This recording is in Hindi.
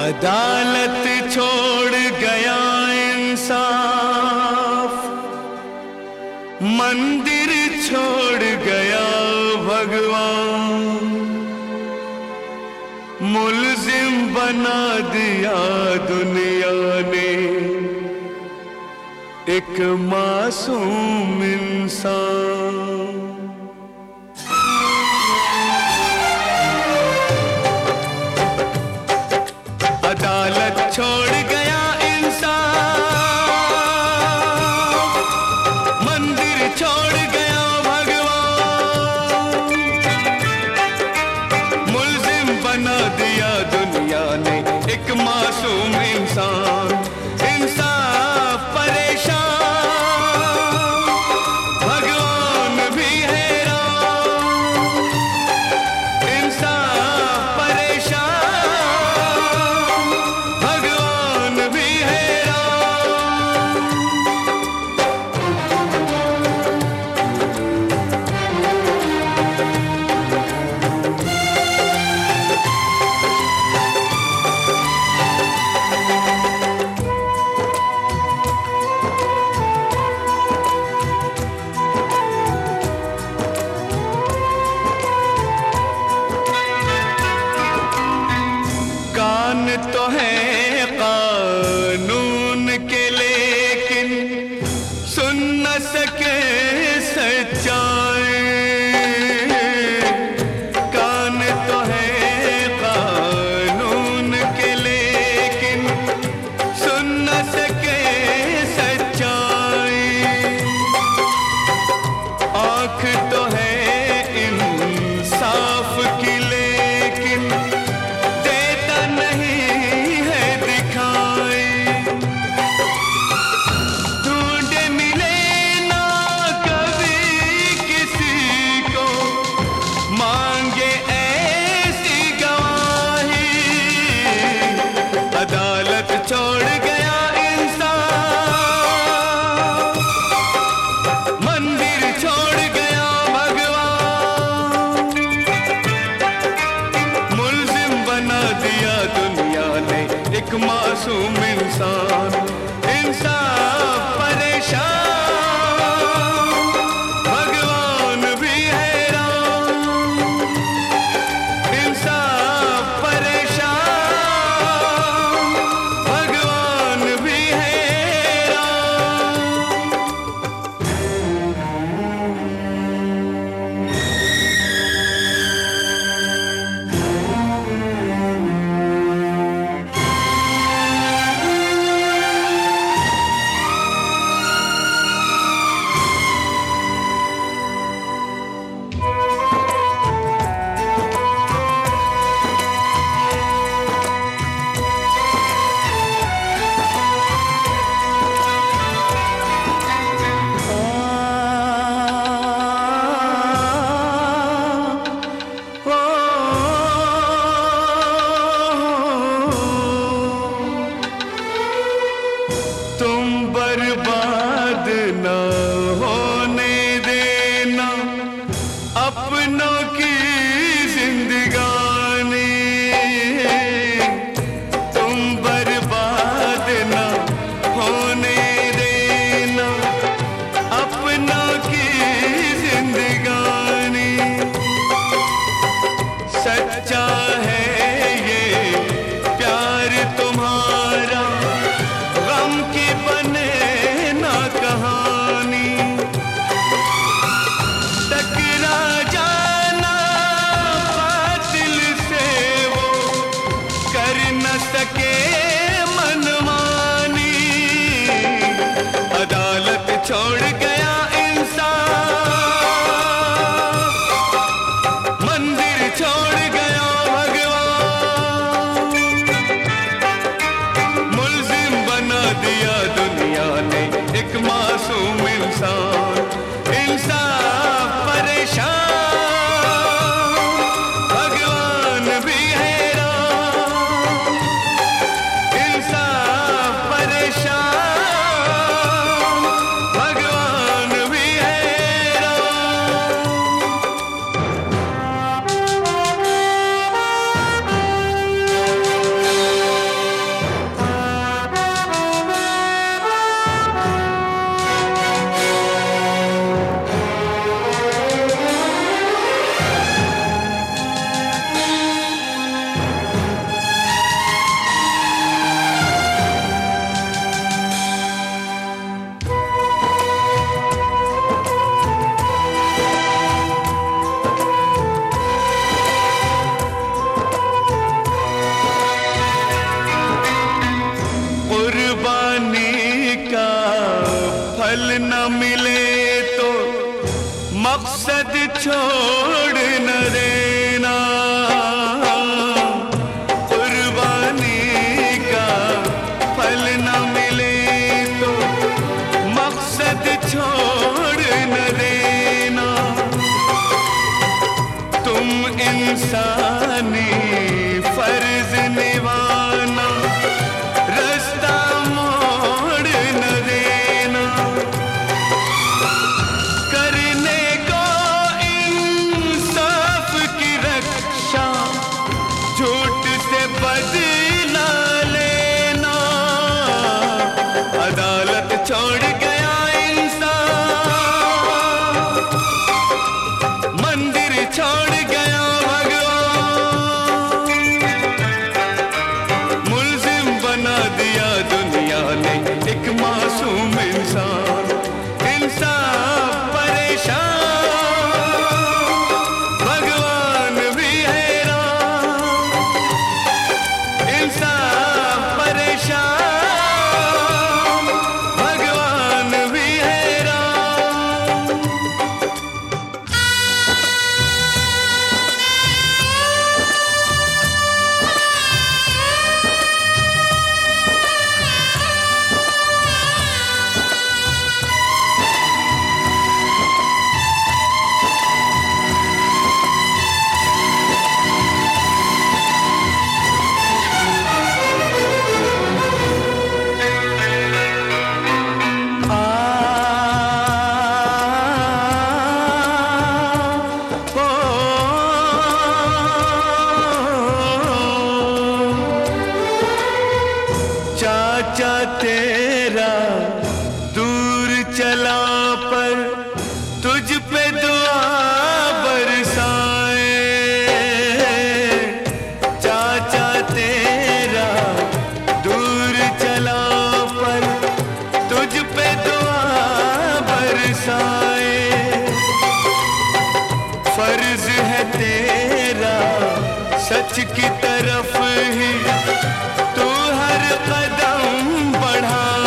अदालत छोड़ गया इंसाफ, मंदिर छोड़ गया भगवान, मुल्जिम बना दिया दुनिया ने एक मासूम इंसान। अदालत छोड़ गया इंसान, मंदिर छोड़ गया भगवान, मुल्जिम बना दिया दुनिया ने एक मासूम इंसान। इंसाफ परेशान, भगवान भी हैरान, इंसाफ परेशान, भगवान भी हैरान। कान तो है कानून के लेकिन सुन न सके सच्चाई, कान तो है कानून के लेकिन सुन न सके सच्चाई, आँख तो है इंसाफ की लेकिन अदालत छोड़ गया इंसान, मंदिर छोड़ गया भगवान, मुल्जिम बना दिया दुनिया ने एक मासूम इंसान। इंसाफ परेशान, भगवान भी हैरान, इंसाफ परेशान, भगवान भी हैरान। तुम बर्बाद न होने देना अपनों की जिंदगानी, तुम बर्बाद न होने देना अपनों की जिंदगानी। सच्चा है ये प्यार तुम्हारा, गम की बने ना कहानी, टकरा जाए छोड़ न देना, कुर्बानी का फल न मिले तो मकसद छोड़ न देना। तुम इंसानी फर्ज निभाना, रास्ता मोड़ न देना। करने को इंसाफ की रक्षा, झूठ से बदला लेना। अदालत छोड़ गया इंसान, मंदिर छोड़ गया भगवान। मुल्जिम बना दिया दुनिया ने एक मासूम इंसान। इंसान परेशान, भगवान भी हैरान। इंसान परेशान, भगवान भी हैरान। चाचा तेरा दूर चला पर तुझ पे दुआ बरसाए। चाचा तेरा दूर चला पर तुझ पे दुआ बरसाए। फर्ज है तेरा सच की तरफ ही तू हर कदम बढ़ा।